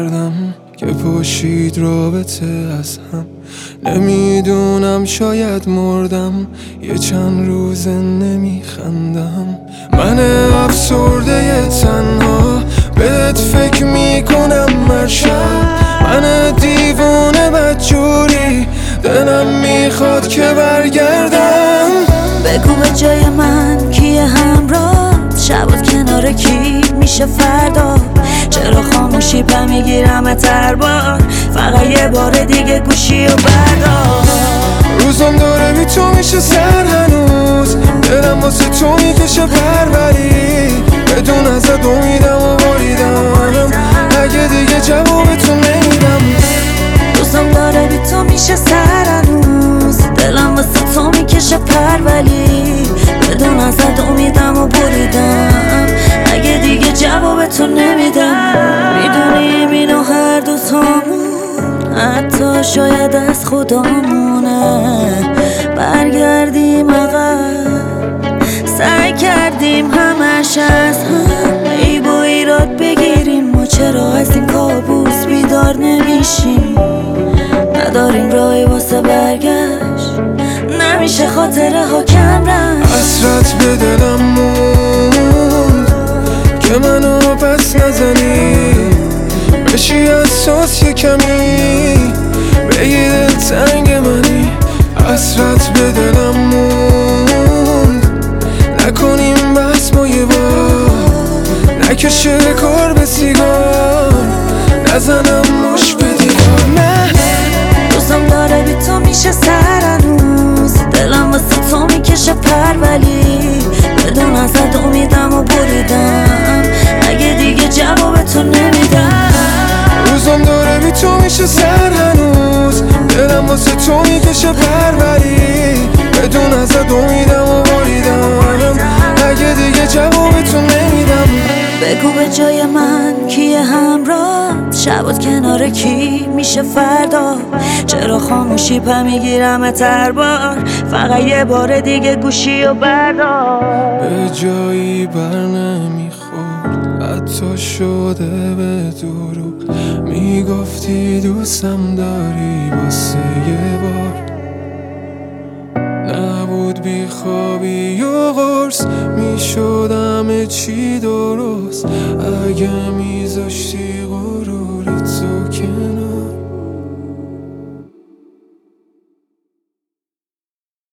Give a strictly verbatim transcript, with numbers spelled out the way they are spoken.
کردم که پاشید رابطه از هم. نمیدونم شاید مردم یه چند روزه نمیخندم. من افسرده تنها بهت فکر میکنم مرشب. من دیوونه بدجوری دلم میخواد که برگردم. بگو به جای من کیه همراه، شبات کنار کی میشه فردا. چرا خاموشی پا میگیرم هر بار، فقط یه بار دیگه گوشی و بردار. روزم داره بی تو میشه سر هنوز، دلم واسه تو میکشه پروری. بدون ازت امیدم و بریدم، اگه دیگه جواب تو نمیدم. روزم داره بی تو میشه سر هنوز، دلم واسه تو میکشه پروری. بدون ازت امیدم و بریدم، اگه دیگه جواب تو نمیدم. میدونیم اینو هر دو تامون، حتی شاید از خدامونه. برگردیم عقب، سعی کردیم همش از هم عیب و ایراد بگیریم. ما چرا از این کابوس بیدار نمیشیم؟ نداریم راهی واسه برگشت، نمیشه خاطره ها کم رفت. حسرت به دلم موند که منو پس نزنی، بشی اساس یه کمی بگی دل تنگ منی. حسرت به دلم موند نکنیم بس ما یه بار، نکشه کار به سیگار، نزنم مش به دیوار. نه روزم داره بی تو میشه سر هنوز، دلم واسه تو میکشه پرولی. بدون ازت امیدم و بریدم، اگه دیگه جواب تو نمیدم. روزم داره بی تو میشه سر هنوز، دلم واسه تو میکشه پروری. بدون ازت امیدم و بریدم، اگه دیگه جواب تو نمیدم. بگو به جای من کیه همراه، شبات کنار کی میشه فردا. چرا خاموشی پا میگیرم هر بار، فقط یه بار دیگه گوشی و بردار. به جایی بر نمیخورد، حتی شده به دروغ. میگفتی دوستم داری واسه یه بار، نبود بی خوابی و قرص، میشد همه چی درست اگه میذاشتی